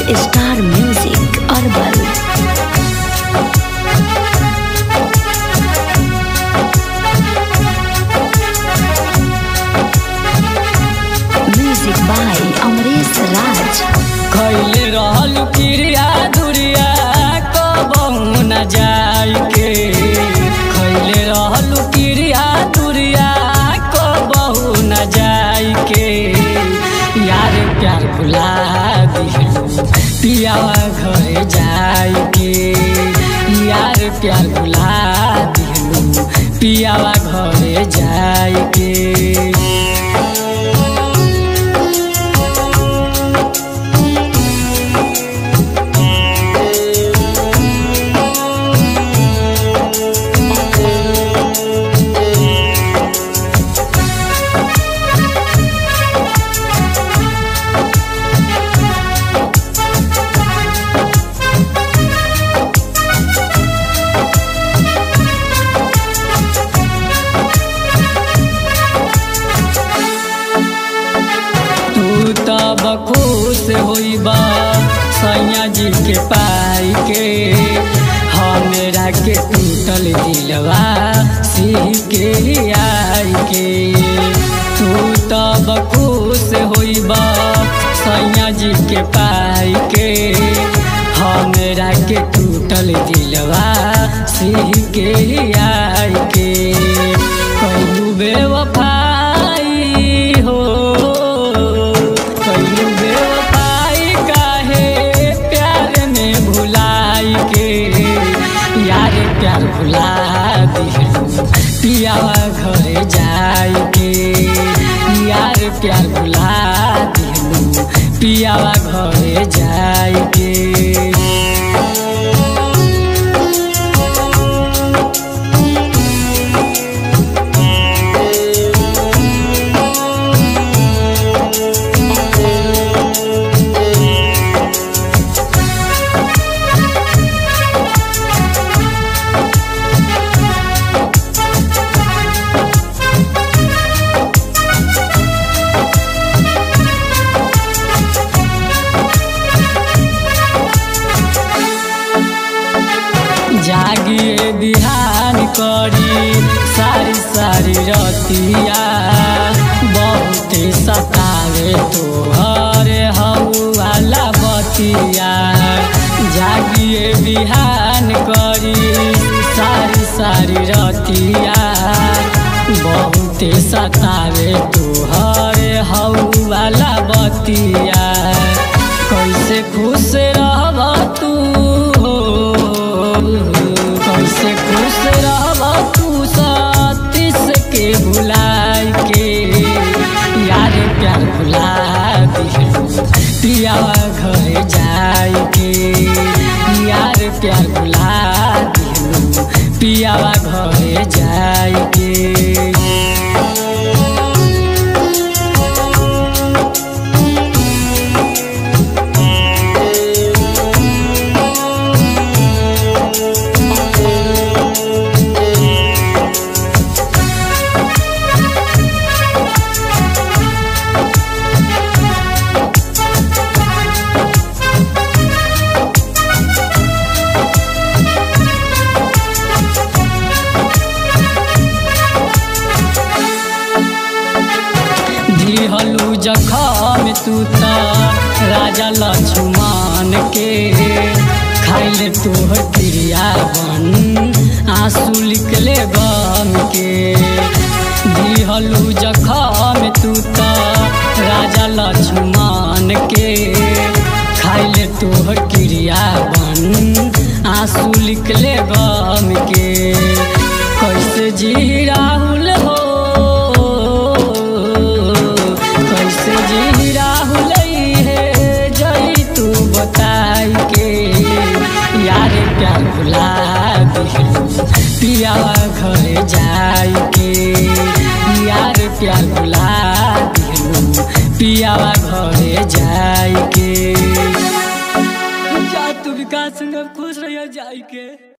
Star Music Urban. Music by Amresh Raj. खैले रहल क्रिया दुरिया कबहू न जाई के खैले रहल क्रिया दुरिया कबहू न जाई के यार प्यार भुला दिहलू पियावा घर जाई के यार प्यार भुला दिहलू पियावा घर जाई के तब खुश होइबा सैया जी के पाई के हमरा के टूटल दिलवा सिह के आई के तू तब खुश होइबा सैया जी के पाई के हमरा के टूटल दिलवा सिह के आई के कहू बेवफाई हो प्यार भुला दिहलू पियावा घर जाई के यार प्यार भुला दिहलू पियावा घर जाई के जागिए बिहान करी सारी सारी रतिया बहुत सतावे तोहरे हौला बतिया जागिए बिहान करी सारी सारी रतिया बहुत सतावे तोहरे हौला बतिया कैसे खुश रहब तू कैसे खुश रहब तू सतीश के भुलाई के यार प्यार भुला दिहलू पियावा घर जाई के यार प्यार भुला दिहलू पियावा घर जाई के दिहलू जखम तू त राजा लक्ष्मण के खाइले तोहर क्रिया बन आंसू निकले गम के दिहलू जखम तू त राजा लक्ष्मण के खाइले तोहर क्रिया बन आंसू निकले गम के कैसे जी राहुल हो कैसे जी राहुल है जई तू बताई के यार प्यार भुला दिहलू पियावा घर जाई के यार प्यार भुला दिहलू पियावा घर जाई के जा तू विकास संग खुश रह जाई के।